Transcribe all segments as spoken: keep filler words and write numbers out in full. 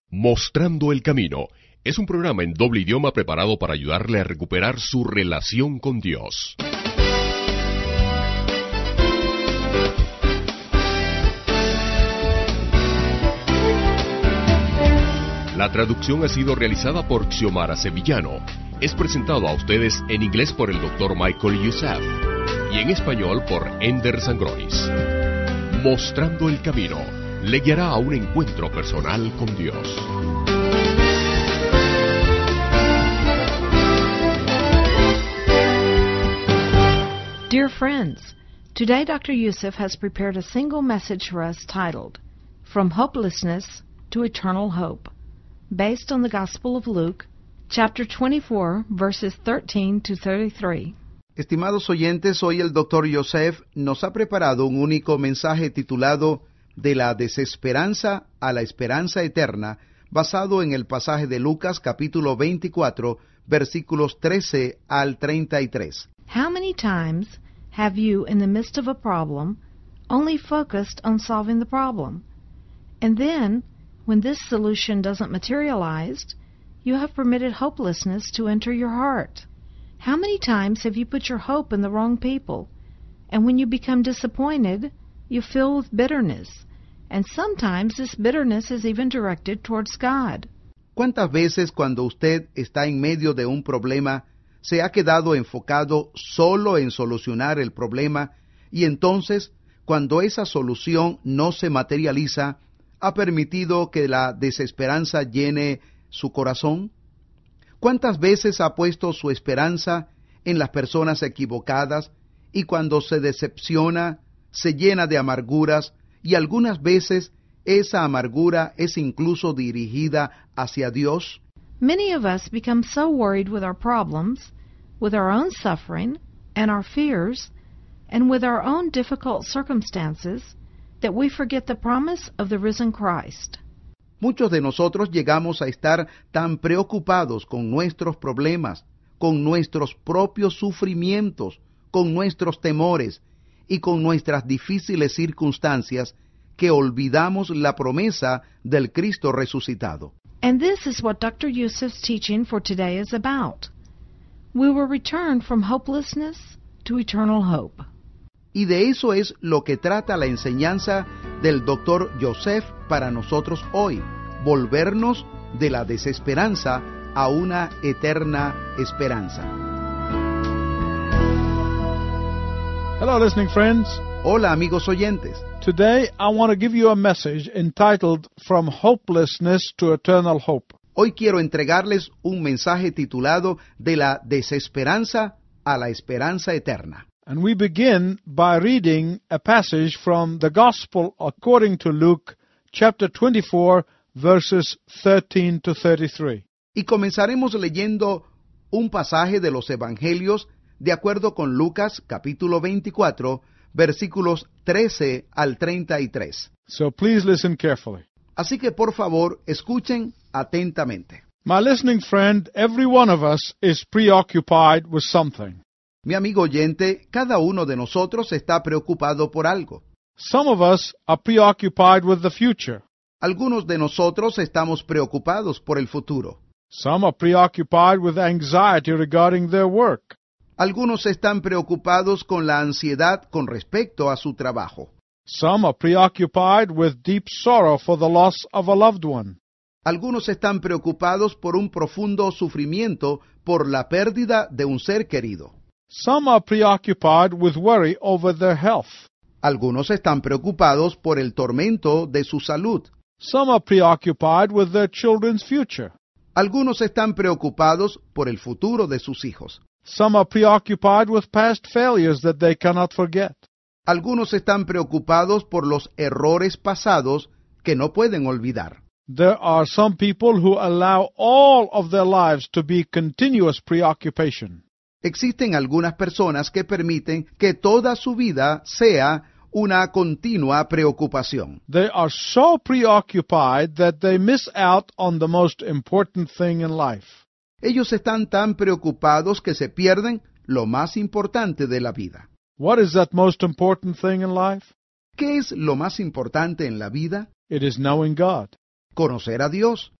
Mostrando el Camino es un programa en doble idioma preparado para ayudarle a recuperar su relación con Dios. La traducción ha sido realizada por Xiomara Sevillano. Es presentado a ustedes en inglés por el doctor Michael Youssef y en español por Ender Sangronis. Mostrando el Camino le guiará a un encuentro personal con Dios. Dear friends, today Doctor Youssef has prepared a single message for us titled, From Hopelessness to Eternal Hope, based on the Gospel of Luke, chapter twenty-four, verses thirteen to thirty-three. Estimados oyentes, hoy el doctor Youssef nos ha preparado un único mensaje titulado De la desesperanza a la esperanza eterna, basado en el pasaje de Lucas capítulo veinticuatro, versículos trece al treinta y tres. How many times have you, in the midst of a problem, only focused on solving the problem? And then, when this solution doesn't materialize, you have permitted hopelessness to enter your heart. How many times have you put your hope in the wrong people? And when you become disappointed, you fill with bitterness. And sometimes this bitterness is even directed towards God. ¿Cuántas veces cuando usted está en medio de un problema, se ha quedado enfocado solo en solucionar el problema y entonces, cuando esa solución no se materializa, ha permitido que la desesperanza llene su corazón? ¿Cuántas veces ha puesto su esperanza en las personas equivocadas y cuando se decepciona, se llena de amarguras y algunas veces esa amargura es incluso dirigida hacia Dios? Many of us become so worried with our problems, with our own suffering and our fears, and with our own difficult circumstances, that we forget the promise of the risen Christ. Muchos de nosotros llegamos a estar tan preocupados con nuestros problemas, con nuestros propios sufrimientos, con nuestros temores y con nuestras difíciles circunstancias, que olvidamos la promesa del Cristo resucitado. And this is what Doctor Youssef's teaching for today is about. We will return from hopelessness to eternal hope. Y de eso es lo que trata la enseñanza del doctor Youssef para nosotros hoy, volvernos de la desesperanza a una eterna esperanza. Hello, listening friends. Hola, amigos oyentes. Today I want to give you a message entitled From Hopelessness to Eternal Hope. Hoy quiero entregarles un mensaje titulado De la desesperanza a la esperanza eterna. And we begin by reading a passage from the Gospel according to Luke, chapter twenty-four, verses thirteen to thirty-three. Y comenzaremos leyendo un pasaje de los Evangelios de acuerdo con Lucas, capítulo veinticuatro, versículos trece al treinta y tres. So please listen carefully. Así que por favor, escuchen atentamente. My listening friend, every one of us is preoccupied with something. Mi amigo oyente, cada uno de nosotros está preocupado por algo. Some of us are preoccupied with the future. Algunos de nosotros estamos preocupados por el futuro. Some are preoccupied with anxiety regarding their work. Algunos están preocupados con la ansiedad con respecto a su trabajo. Some are preoccupied with deep sorrow for the loss of a loved one. Algunos están preocupados por un profundo sufrimiento por la pérdida de un ser querido. Some are preoccupied with worry over their health. Algunos están preocupados por el tormento de su salud. Some are preoccupied with their children's future. Algunos están preocupados por el futuro de sus hijos. Some are preoccupied with past failures that they cannot forget. Algunos están preocupados por los errores pasados que no pueden olvidar. There are some people who allow all of their lives to be continuous preoccupation. Existen algunas personas que permiten que toda su vida sea una continua preocupación. They are so preoccupied that they miss out on the most important thing in life. Ellos están tan preocupados que se pierden lo más importante de la vida. What is that most important thing in life? ¿Qué es lo más importante en la vida? It is knowing God. Conocer a Dios.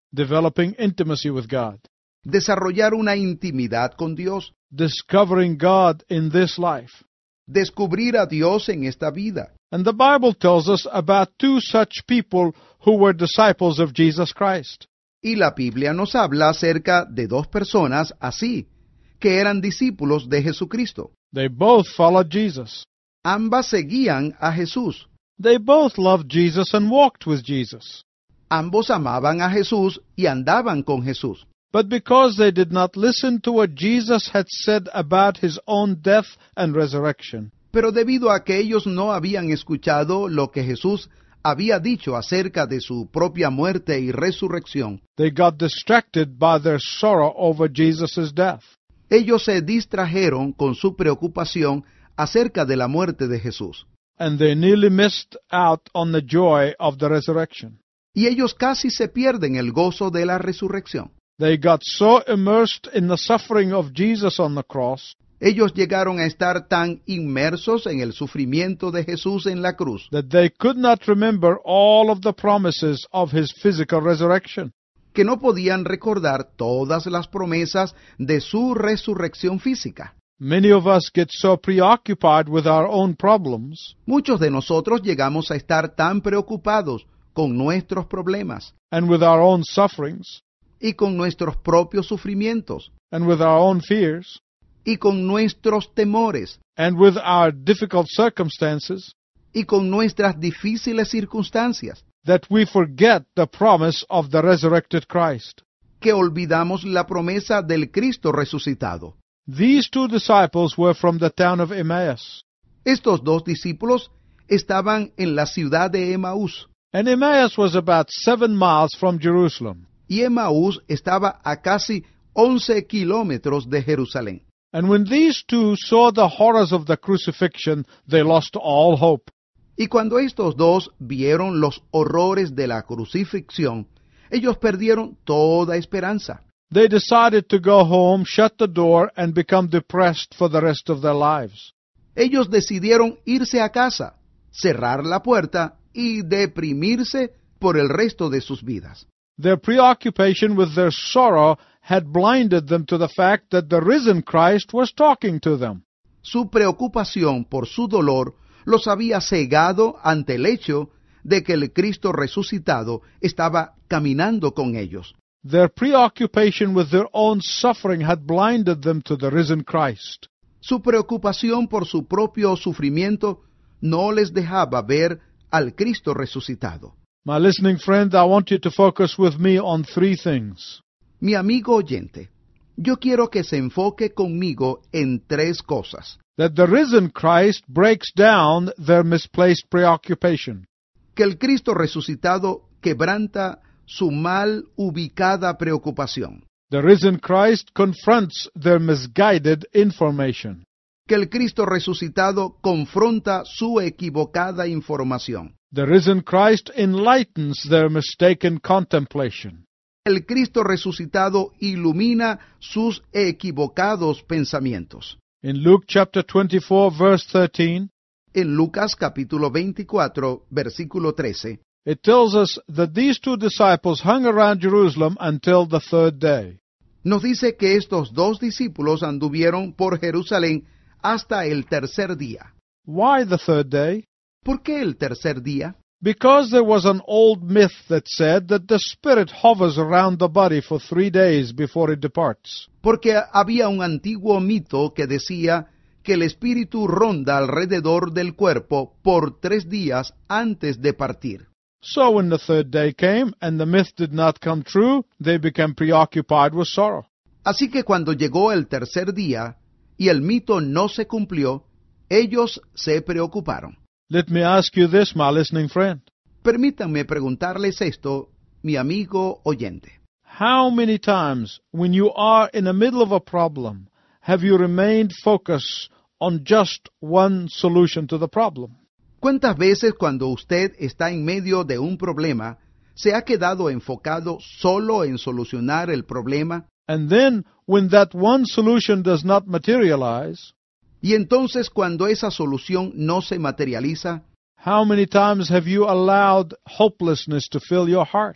developing intimacy with God, desarrollar una intimidad con Dios, discovering God in this life. descubrir a Dios en esta vida. And the Bible tells us about two such people who were disciples of Jesus Christ. Y la Biblia nos habla acerca de dos personas así, que eran discípulos de Jesucristo. They both followed Jesus. Ambas seguían a Jesús. They both loved Jesus and walked with Jesus. Ambos amaban a Jesús y andaban con Jesús. But because they did not listen to what Jesus had said about his own death and resurrection, Pero debido a que ellos no habían escuchado lo que Jesús había dicho acerca de su propia muerte y resurrección, they got distracted by their sorrow over Jesus' death. ellos se distrajeron con su preocupación acerca de la muerte de Jesús. And they nearly missed out on the joy of the resurrection. Y ellos casi se pierden el gozo de la resurrección. They got so immersed in the suffering of Jesus on the cross Ellos llegaron a estar tan inmersos en el sufrimiento de Jesús en la cruz, that they could not remember all of the promises of his physical resurrection. que no podían recordar todas las promesas de su resurrección física. Many of us get so preoccupied with our own problems Muchos de nosotros llegamos a estar tan preocupados con nuestros problemas and with our own sufferings y con nuestros propios sufrimientos and with our own fears y con nuestros temores and with our difficult circumstances y con nuestras difíciles circunstancias, that we forget the promise of the resurrected Christ. que olvidamos la promesa del Cristo resucitado. These two disciples were from the town of Emmaus. Estos dos discípulos estaban en la ciudad de Emaús, And Emmaus was about seven miles from Jerusalem. y Emaús estaba a casi once kilómetros de Jerusalén. And when these two saw the horrors of the crucifixion, they lost all hope. Y cuando estos dos vieron los horrores de la crucifixión, ellos perdieron toda esperanza. They decided to go home, shut the door, and become depressed for the rest of their lives. Ellos decidieron irse a casa, cerrar la puerta y deprimirse por el resto de sus vidas. Their preoccupation with their sorrow had blinded them to the fact that the risen Christ was talking to them. Su preocupación por su dolor los había cegado ante el hecho de que el Cristo resucitado estaba caminando con ellos. Their preoccupation with their own suffering had blinded them to the risen Christ. Su preocupación por su propio sufrimiento no les dejaba ver al Cristo resucitado. My listening friend, I want you to focus with me on three things. Mi amigo oyente, yo quiero que se enfoque conmigo en tres cosas. That the risen Christ breaks down their misplaced preoccupation. Que el Cristo resucitado quebranta su mal ubicada preocupación. The risen Christ confronts their misguided information. Que el Cristo resucitado confronta su equivocada información. The risen Christ enlightens their mistaken contemplation. El Cristo resucitado ilumina sus equivocados pensamientos. In Luke chapter twenty-four, verse thirteen, En Lucas capítulo veinticuatro, versículo trece, it tells us that these two disciples hung around Jerusalem until the third day. nos dice que estos dos discípulos anduvieron por Jerusalén hasta el tercer día. Why the third day? ¿Por qué el tercer día? Because there was an old myth that said that the spirit hovers around the body for three days before it departs. Porque había un antiguo mito que decía que el espíritu ronda alrededor del cuerpo por tres días antes de partir. So when the third day came and the myth did not come true, they became preoccupied with sorrow. Así que cuando llegó el tercer día y el mito no se cumplió, ellos se preocuparon. Let me ask you this, my listening friend. Permítanme preguntarles esto, mi amigo oyente. How many times, when you are in the middle of a problem, have you remained focused on just one solution to the problem? ¿Cuántas veces cuando usted está en medio de un problema, se ha quedado enfocado solo en solucionar el problema? And then, when that one solution does not materialize, Y entonces cuando esa solución no se materializa, how many times have you allowed hopelessness to fill your heart?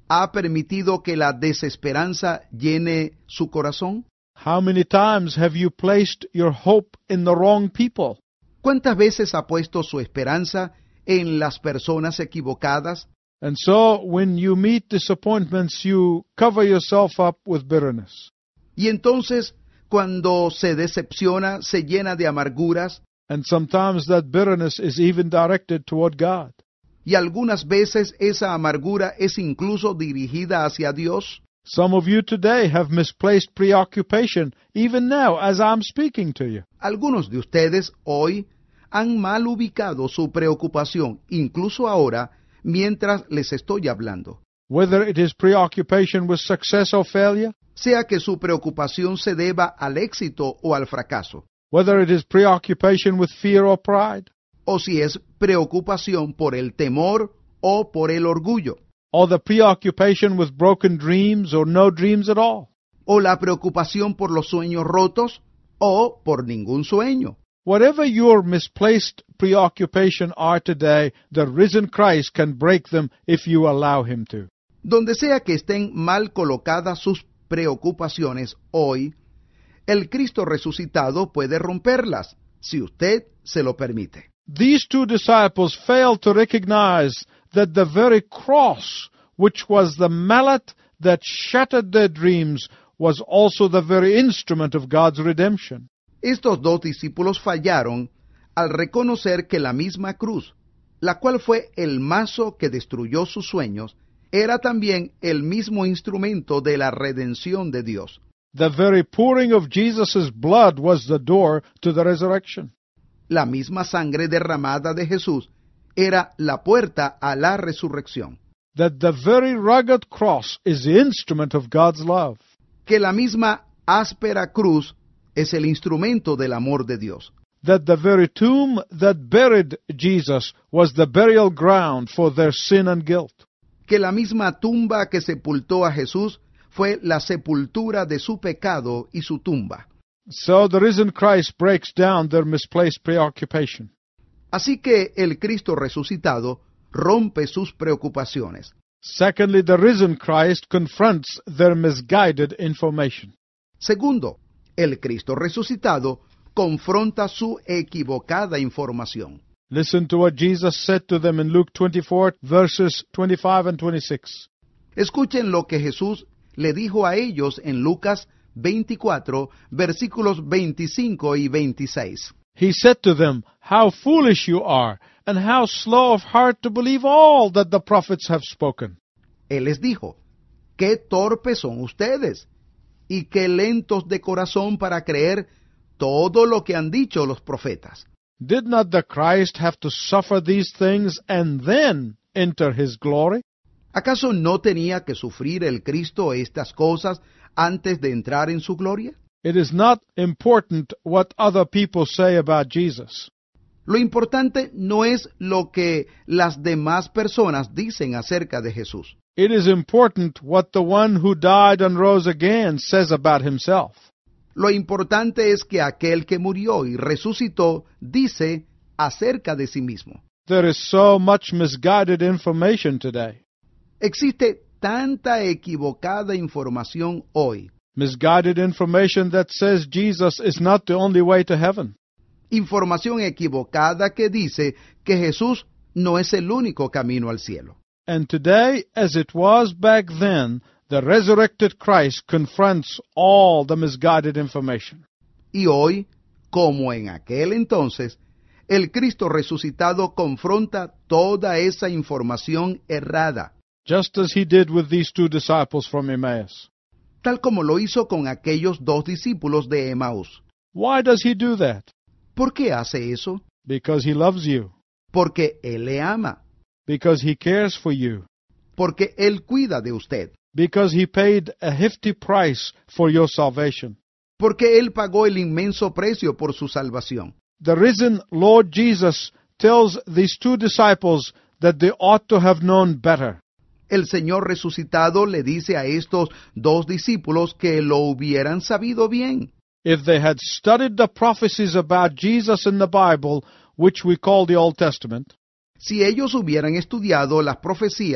ha permitido que la desesperanza llene su corazón? How many times have you placed your hope in the wrong people? ¿Cuántas veces ha puesto su esperanza en las personas equivocadas? And so, when you meet disappointments, you cover yourself up with bitterness. Y entonces, cuando se decepciona, se llena de amarguras, And sometimes that bitterness is even directed toward God. y algunas veces esa amargura es incluso dirigida hacia Dios. Some of you today have misplaced preoccupation, even now as I'm speaking to you. Algunos de ustedes hoy han mal ubicado su preocupación, incluso ahora, mientras les estoy hablando. Whether it is preoccupation with success or failure, Sea que su preocupación se deba al éxito o al fracaso, whether it is preoccupation with fear or pride, o si es preocupación por el temor o por el orgullo, or the preoccupation with broken dreams or no dreams at all. o la preocupación por los sueños rotos o por ningún sueño. Whatever your misplaced preoccupation are today, the risen Christ can break them if you allow him to. Donde sea que estén mal colocadas sus preocupaciones hoy, el Cristo resucitado puede romperlas, si usted se lo permite. These two disciples failed to recognize that the very cross, which was the mallet that shattered their dreams, was also the very instrument of God's redemption. Estos dos discípulos fallaron al reconocer que la misma cruz, la cual fue el mazo que destruyó sus sueños, era también el mismo instrumento de la redención de Dios. The very pouring of Jesus' blood was the door to the resurrection. La misma sangre derramada de Jesús era la puerta a la resurrección. That the very rugged cross is the instrument of God's love. Que la misma áspera cruz es el instrumento del amor de Dios. That the very tomb that buried Jesus was the burial ground for their sin and guilt. Que la misma tumba que sepultó a Jesús fue la sepultura de su pecado y su tumba. So the risen Christ breaks down their misplaced preoccupation. Así que el Cristo resucitado rompe sus preocupaciones. Secondly, the risen Christ confronts their misguided information. Segundo, el Cristo resucitado confronta su equivocada información. Listen to what Jesus said to them in Luke twenty-four, verses twenty-five and twenty-six. Escuchen lo que Jesús le dijo a ellos en Lucas veinticuatro, versículos veinticinco y veintiséis. He said to them, "How foolish you are, and how slow of heart to believe all that the prophets have spoken." Él les dijo, qué torpes son ustedes, y qué lentos de corazón para creer todo lo que han dicho los profetas. Did not the Christ have to suffer these things and then enter his glory? ¿Acaso no tenía que sufrir el Cristo estas cosas antes de entrar en su gloria? It is not important what other people say about Jesus. Lo importante no es lo que las demás personas dicen acerca de Jesús. It is important what the one who died and rose again says about himself. Lo importante es que aquel que murió y resucitó dice acerca de sí mismo. There is so much misguided information today. Existe tanta equivocada información hoy. Misguided information that says Jesus is not the only way to heaven. Información equivocada que dice que Jesús no es el único camino al cielo. And today, as it was back then, the resurrected Christ confronts all the misguided information. Y hoy, como en aquel entonces, el Cristo resucitado confronta toda esa información errada, Just as he did with these two disciples from Emmaus. tal como lo hizo con aquellos dos discípulos de Emaús. Why does he do that? ¿Por qué hace eso? Because he loves you. Porque Él le ama, Because he cares for you. porque Él cuida de usted, Because he paid a hefty price for your salvation. porque Él pagó el inmenso precio por su salvación. The risen Lord Jesus tells these two disciples that they ought to have known better. El Señor resucitado le dice a estos dos discípulos que lo hubieran sabido bien. If they had studied the prophecies about Jesus in the Bible, which we call the Old Testament, Si ellos hubieran estudiado las profecías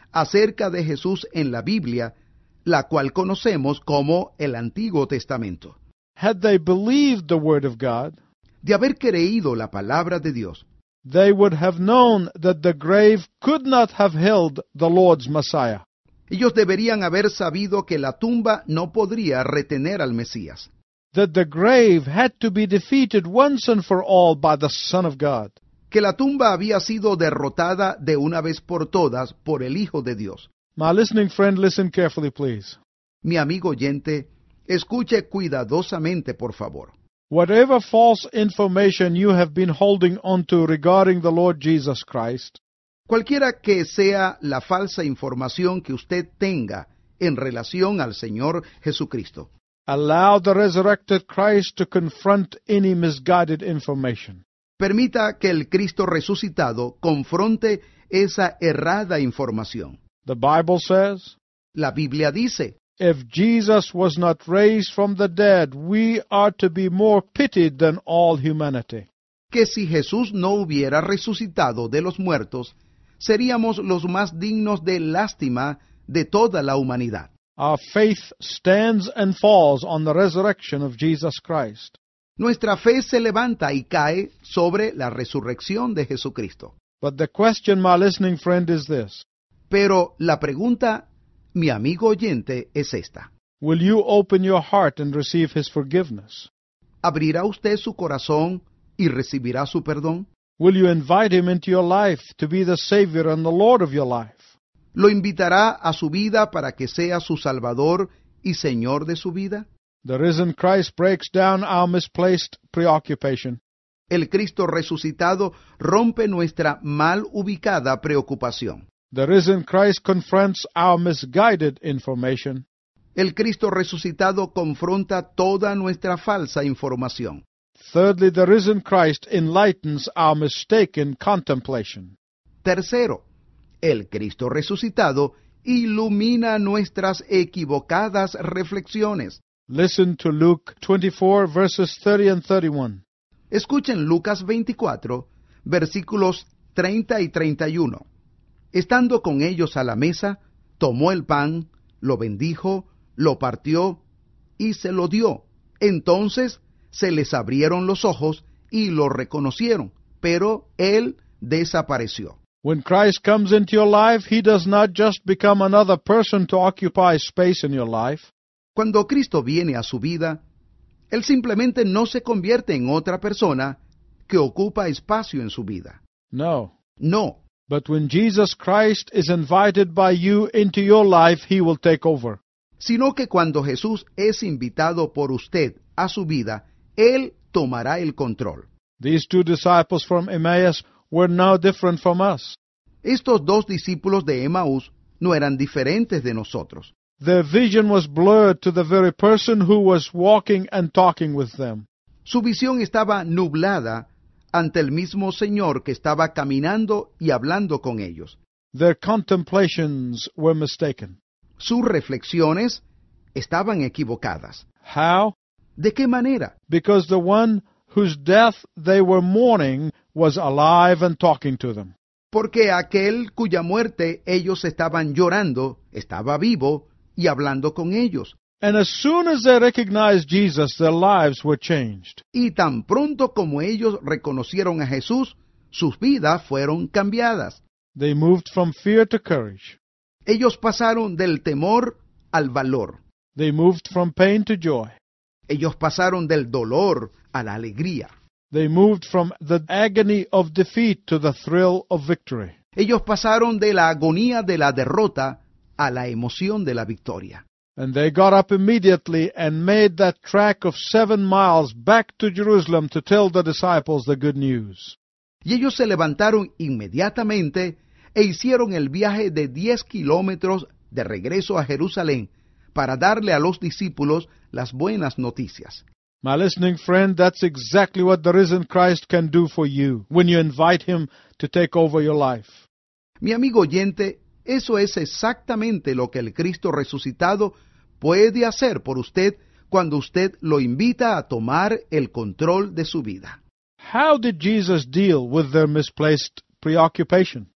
acerca de Jesús en la Biblia, la cual conocemos como el Antiguo Testamento. Had they believed the word of God, De haber creído la palabra de Dios, they would have known that the grave could not have held the Lord's Messiah. ellos deberían haber sabido que la tumba no podría retener al Mesías, That the grave had to be defeated once and for all by the Son of God. que la tumba había sido derrotada de una vez por todas por el Hijo de Dios. My listening friend, listen carefully, please. Mi amigo oyente, escuche cuidadosamente, por favor. Whatever false information you have been holding onto regarding the Lord Jesus Christ, Cualquiera que sea la falsa información que usted tenga en relación al Señor Jesucristo, allow the resurrected Christ to confront any misguided information. permita que el Cristo resucitado confronte esa errada información. The Bible says, La Biblia dice, if Jesus was not raised from the dead, we are to be more pitied than all humanity. que si Jesús no hubiera resucitado de los muertos, seríamos los más dignos de lástima de toda la humanidad. Our faith stands and falls on the resurrection of Jesus Christ. Nuestra fe se levanta y cae sobre la resurrección de Jesucristo. But the question, my listening friend, is this. Pero la pregunta, mi amigo oyente, es esta. Will you open your heart and receive His forgiveness? ¿Abrirá usted su corazón y recibirá su perdón? Will you invite Him into your life to be the Savior and the Lord of your life? ¿Lo invitará a su vida para que sea su Salvador y Señor de su vida? The risen Christ breaks down our misplaced preoccupation. El Cristo resucitado rompe nuestra mal ubicada preocupación. The risen Christ confronts our misguided information. El Cristo resucitado confronta toda nuestra falsa información. Thirdly, the risen Christ enlightens our mistaken contemplation. Tercero, el Cristo resucitado ilumina nuestras equivocadas reflexiones. Listen to Luke twenty-four, verses thirty and thirty-one. Escuchen Lucas veinticuatro, versículos treinta y treinta y uno. Estando con ellos a la mesa, tomó el pan, lo bendijo, lo partió y se lo dio. Entonces se les abrieron los ojos y lo reconocieron, pero él desapareció. When Christ comes into your life, He does not just become another person to occupy space in your life. Cuando Cristo viene a su vida, Él simplemente no se convierte en otra persona que ocupa espacio en su vida. No. No, But when Jesus Christ is invited by you into your life, He will take over. sino que cuando Jesús es invitado por usted a su vida, Él tomará el control. These two disciples from Emmaus were no different from us. Estos dos discípulos de Emaús no eran diferentes de nosotros. Their vision was blurred to the very person who was walking and talking with them. Su visión estaba nublada ante el mismo Señor que estaba caminando y hablando con ellos. Their contemplations were mistaken. Sus reflexiones estaban equivocadas. How? ¿De qué manera? Because the one whose death they were mourning was alive and talking to them. Porque aquel cuya muerte ellos estaban llorando estaba vivo y hablando con ellos. And as soon as they recognized Jesus, their lives were changed. Y tan pronto como ellos reconocieron a Jesús, sus vidas fueron cambiadas. They moved from fear to courage. Ellos pasaron del temor al valor. They moved from pain to joy. Ellos pasaron del dolor a la alegría. They moved from the agony of defeat to the thrill of victory. Ellos pasaron de la agonía de la derrota a la emoción de la victoria. And they got up immediately and made that trek of seven miles back to Jerusalem to tell the disciples the good news. Y ellos se levantaron inmediatamente e hicieron el viaje de diez kilómetros de regreso a Jerusalén para darle a los discípulos las buenas noticias. My listening friend, that's exactly what the risen Christ can do for you when you invite Him to take over your life. Mi amigo oyente, eso es exactamente lo que el Cristo resucitado puede hacer por usted cuando usted lo invita a tomar el control de su vida. How did Jesus deal with their misplaced preoccupation?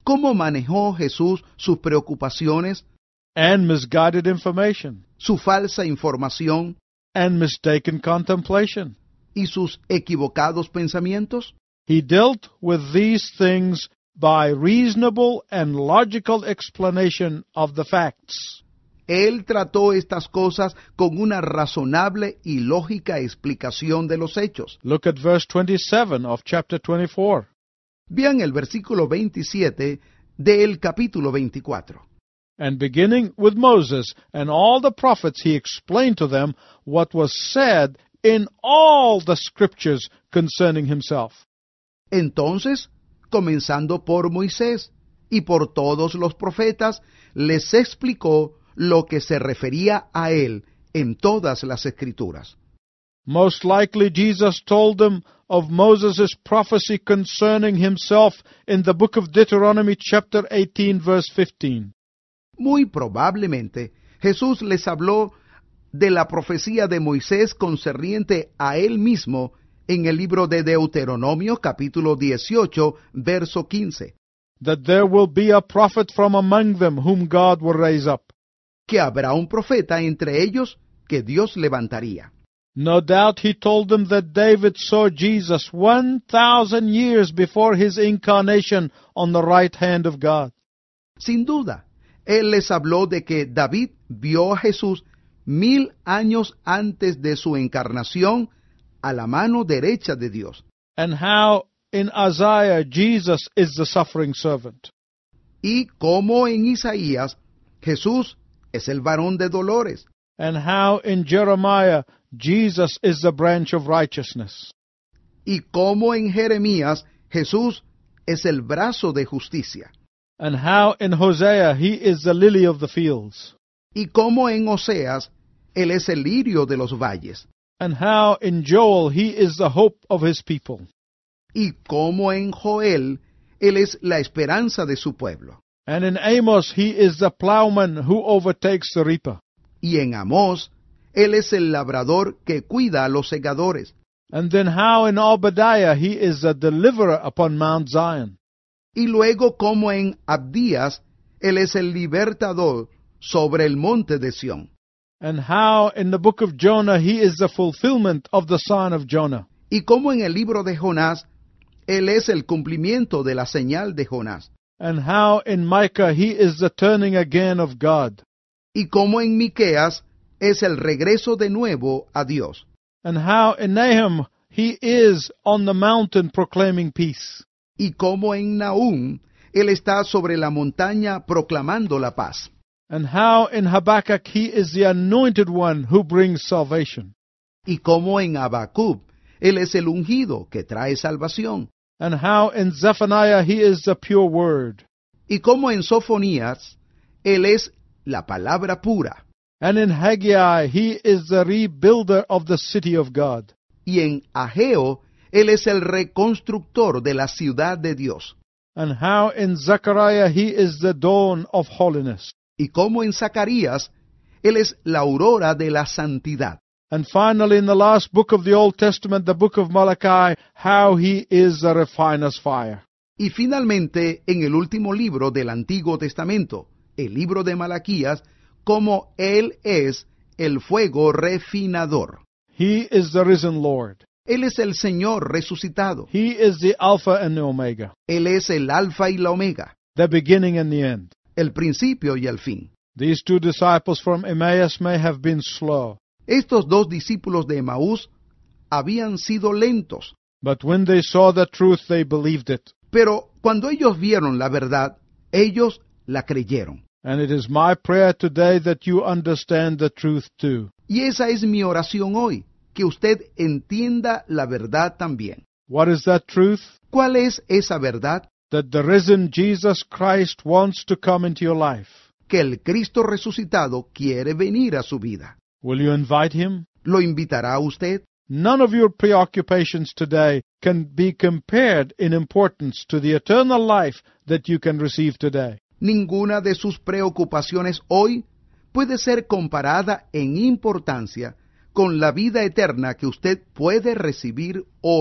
¿Cómo manejó Jesús sus preocupaciones, and misguided information su falsa información and mistaken contemplation? y sus equivocados pensamientos? He dealt with these things by reasonable and logical explanation of the facts. Él trató estas cosas con una razonable y lógica explicación de los hechos. Look at verse twenty-seven of chapter twenty-four. Vean el versículo veintisiete del capítulo veinticuatro. And beginning with Moses and all the prophets, he explained to them what was said in all the scriptures concerning himself. Entonces, comenzando por Moisés y por todos los profetas, les explicó lo que se refería a él en todas las escrituras. Most likely Jesus told them of Moses' prophecy concerning himself in the book of Deuteronomy chapter eighteen verse fifteen. Muy probablemente, Jesús les habló de la profecía de Moisés concerniente a él mismo en el libro de Deuteronomio capítulo dieciocho, verso quince. That there will be a prophet from among them whom God will raise up. Que habrá un profeta entre ellos que Dios levantaría. No doubt he told them that David saw Jesus one thousand years before his incarnation on the right hand of God. Sin duda, él les habló de que David vio a Jesús mil años antes de su encarnación a la mano derecha de Dios. And how in Isaiah Jesus is the suffering servant. Y como en Isaías, Jesús es el varón de dolores. And how in Jeremiah Jesus is the branch of righteousness. Y como en Jeremías, Jesús es el brazo de justicia. And how in Hosea he is the lily of the fields. Y como en Oseas, él es el lirio de los valles. And how in Joel he is the hope of his people. Y como en Joel, él es la esperanza de su pueblo. And in Amos he is the plowman who overtakes the reaper. Y en Amós, él es el labrador que cuida a los segadores. And then how in Obadiah he is the deliverer upon Mount Zion. Y luego como en Abdías, él es el libertador sobre el monte de Sión. And how in the book of Jonah he is the fulfillment of the sign of Jonah. Y como en el libro de Jonás, él es el cumplimiento de la señal de Jonás. And how in Micah he is the turning again of God. Y como en Miqueas, es el regreso de nuevo a Dios. And how in Nahum he is on the mountain proclaiming peace. Y como en Nahum, él está sobre la montaña proclamando la paz. And how in Habakkuk he is the anointed one who brings salvation. Y como en Habacuc, él es el ungido que trae salvación. And how in Zephaniah he is the pure word. Y como en Sofonías, él es la palabra pura. And in Haggai he is the rebuilder of the city of God. Y en Ageo, él es el reconstructor de la ciudad de Dios. And how in Zechariah he is the dawn of holiness. Y como en Zacarías, él es la aurora de la santidad. And finally, in the last book of the Old Testament, the book of Malachi, how he is the refiner's fire. Y finalmente, en el último libro del Antiguo Testamento, el libro de Malaquías, como él es el fuego refinador. He is the risen Lord. Él es el Señor resucitado. He is the Alpha and the Omega, Él es el Alfa y la Omega, the beginning and the end. el principio y el fin. These two disciples from Emmaus may have been slow, Estos dos discípulos de Emaús habían sido lentos, but when they saw the truth, they believed it. pero cuando ellos vieron la verdad, ellos la creyeron. And it is my prayer today that you understand the truth too. Y esa es mi oración hoy, que usted entienda la verdad también. What is that truth? ¿Cuál es esa verdad? That the risen Jesus Christ wants to come into your life. Que el Cristo resucitado quiere venir a su vida. Will you invite him? ¿Lo invitará a usted? None of your preoccupations today can be compared in importance to the eternal life that you can receive today. Ninguna de sus preocupaciones hoy puede ser comparada en importancia con la vida eterna que usted puede recibir hoy.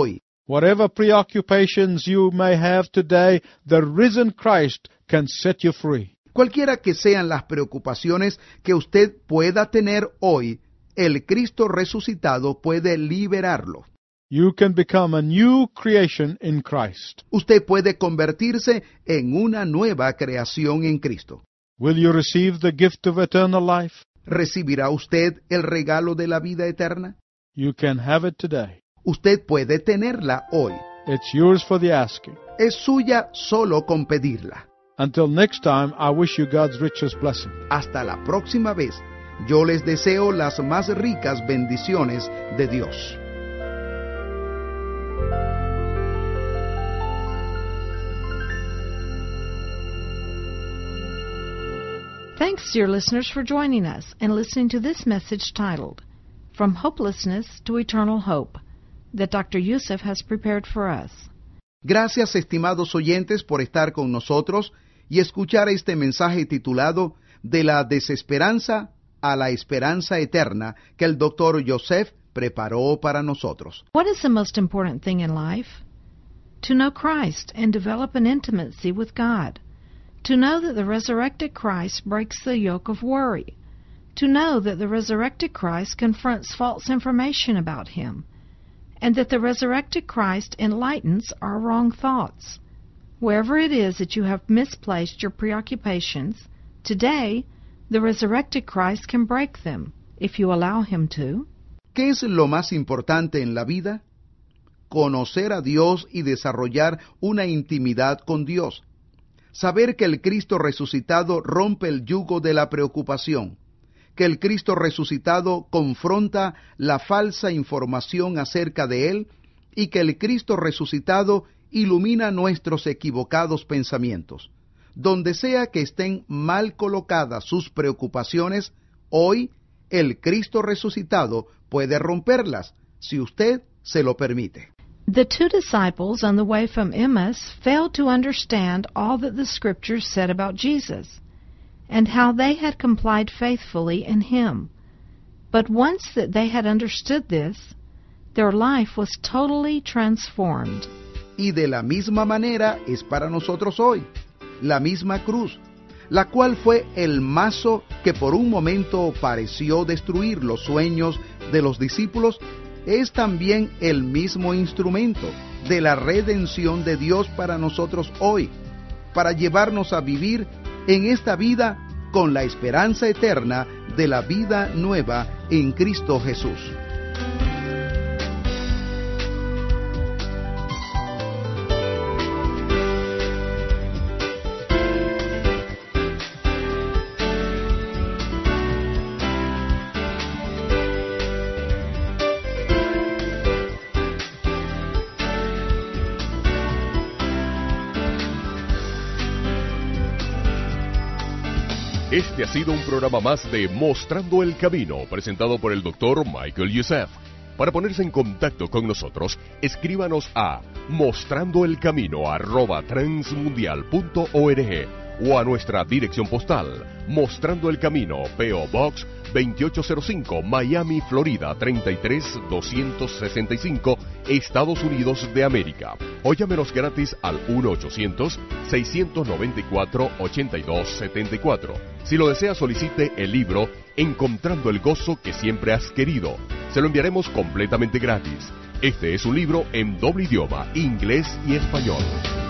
Whatever preoccupations you may have today, the risen Christ can set you free. Cualquiera que sean las preocupaciones que usted pueda tener hoy, el Cristo resucitado puede liberarlo. You can become a new creation in Christ. Usted puede convertirse en una nueva creación en Cristo. Will you receive the gift of eternal life? ¿Recibirá usted el regalo de la vida eterna? You can have it today. Usted puede tenerla hoy. It's yours for the asking. Es suya solo con pedirla. Until next time, I wish you God's richest blessing. Hasta la próxima vez, yo les deseo las más ricas bendiciones de Dios. Thanks, dear listeners, for joining us and listening to this message titled, From Hopelessness to Eternal Hope, that Doctor Youssef has prepared for us. Gracias, estimados oyentes, por estar con nosotros y escuchar este mensaje titulado De la desesperanza a la esperanza eterna que el doctor Youssef preparó para nosotros. What is the most important thing in life? To know Christ and develop an intimacy with God. To know that the resurrected Christ breaks the yoke of worry. To know that the resurrected Christ confronts false information about Him. And that the resurrected Christ enlightens our wrong thoughts. Wherever it is that you have misplaced your preoccupations, today, the resurrected Christ can break them, if you allow Him to. ¿Qué es lo más importante en la vida? Conocer a Dios y desarrollar una intimidad con Dios. Saber que el Cristo resucitado rompe el yugo de la preocupación, que el Cristo resucitado confronta la falsa información acerca de Él y que el Cristo resucitado ilumina nuestros equivocados pensamientos. Donde sea que estén mal colocadas sus preocupaciones, hoy el Cristo resucitado puede romperlas, si usted se lo permite. The two disciples on the way from Emmaus failed to understand all that the Scriptures said about Jesus, and how they had complied faithfully in Him. But once that they had understood this, their life was totally transformed. Y de la misma manera es para nosotros hoy, la misma cruz, la cual fue el mazo que por un momento pareció destruir los sueños de los discípulos, es también el mismo instrumento de la redención de Dios para nosotros hoy, para llevarnos a vivir en esta vida con la esperanza eterna de la vida nueva en Cristo Jesús. Este ha sido un programa más de Mostrando el Camino, presentado por el doctor Michael Youssef. Para ponerse en contacto con nosotros, escríbanos a mostrandoelcamino arroba transmundial punto org o a nuestra dirección postal, Mostrando el Camino, P O Box veintiocho cero cinco, Miami, Florida treinta y tres doscientos sesenta y cinco, Estados Unidos de América. O llámenos gratis al uno ochocientos, seiscientos noventa y cuatro, ochenta y dos setenta y cuatro. Si lo desea, solicite el libro Encontrando el Gozo que Siempre Has Querido. Se lo enviaremos completamente gratis. Este es un libro en doble idioma, inglés y español.